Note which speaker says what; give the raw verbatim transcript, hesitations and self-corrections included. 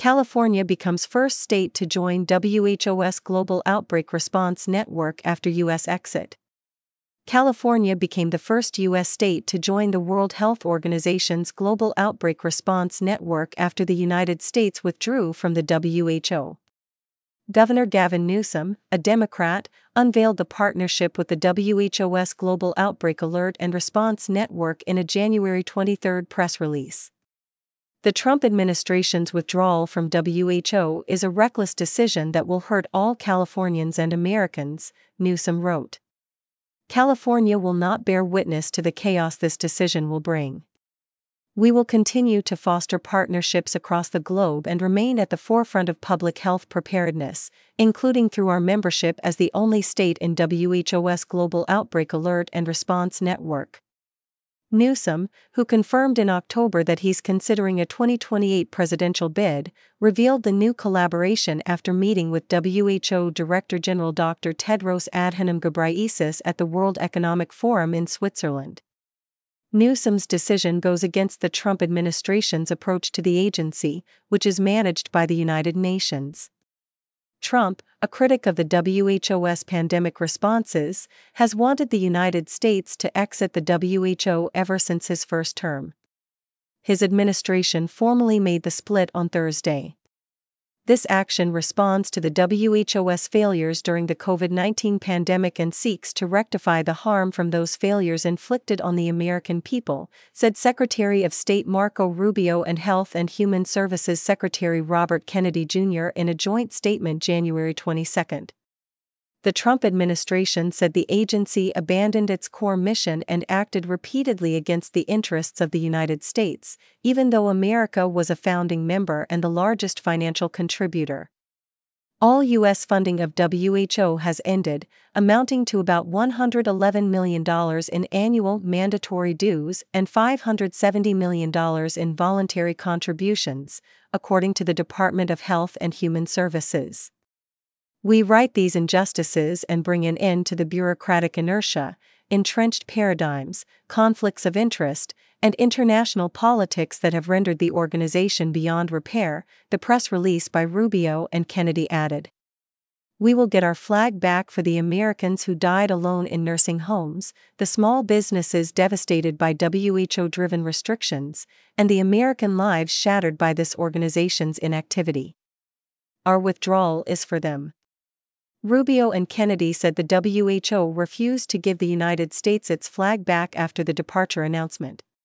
Speaker 1: California becomes first state to join W H O's Global Outbreak Response Network after U S exit. California became the first U S state to join the World Health Organization's Global Outbreak Response Network after the United States withdrew from the W H O. Governor Gavin Newsom, a Democrat, unveiled the partnership with the W H O's Global Outbreak Alert and Response Network in a January twenty-third press release. The Trump administration's withdrawal from W H O is a reckless decision that will hurt all Californians and Americans, Newsom wrote. California will not bear witness to the chaos this decision will bring. We will continue to foster partnerships across the globe and remain at the forefront of public health preparedness, including through our membership as the only state in W H O's Global Outbreak Alert and Response Network. Newsom, who confirmed in October that he's considering a twenty twenty-eight presidential bid, revealed the new collaboration after meeting with W H O Director General Doctor Tedros Adhanom Ghebreyesus at the World Economic Forum in Switzerland. Newsom's decision goes against the Trump administration's approach to the agency, which is managed by the United Nations. Trump, a critic of the W H O's pandemic responses, has wanted the United States to exit the W H O ever since his first term. His administration formally made the split on Thursday. This action responds to the W H O's failures during the COVID nineteen pandemic and seeks to rectify the harm from those failures inflicted on the American people, said Secretary of State Marco Rubio and Health and Human Services Secretary Robert Kennedy Junior in a joint statement January twenty-second. The Trump administration said the agency abandoned its core mission and acted repeatedly against the interests of the United States, even though America was a founding member and the largest financial contributor. All U S funding of W H O has ended, amounting to about one hundred eleven million dollars in annual mandatory dues and five hundred seventy million dollars in voluntary contributions, according to the Department of Health and Human Services. We right these injustices and bring an end to the bureaucratic inertia, entrenched paradigms, conflicts of interest, and international politics that have rendered the organization beyond repair, the press release by Rubio and Kennedy added. We will get our flag back for the Americans who died alone in nursing homes, the small businesses devastated by W H O-driven restrictions, and the American lives shattered by this organization's inactivity. Our withdrawal is for them. Rubio and Kennedy said the W H O refused to give the United States its flag back after the departure announcement.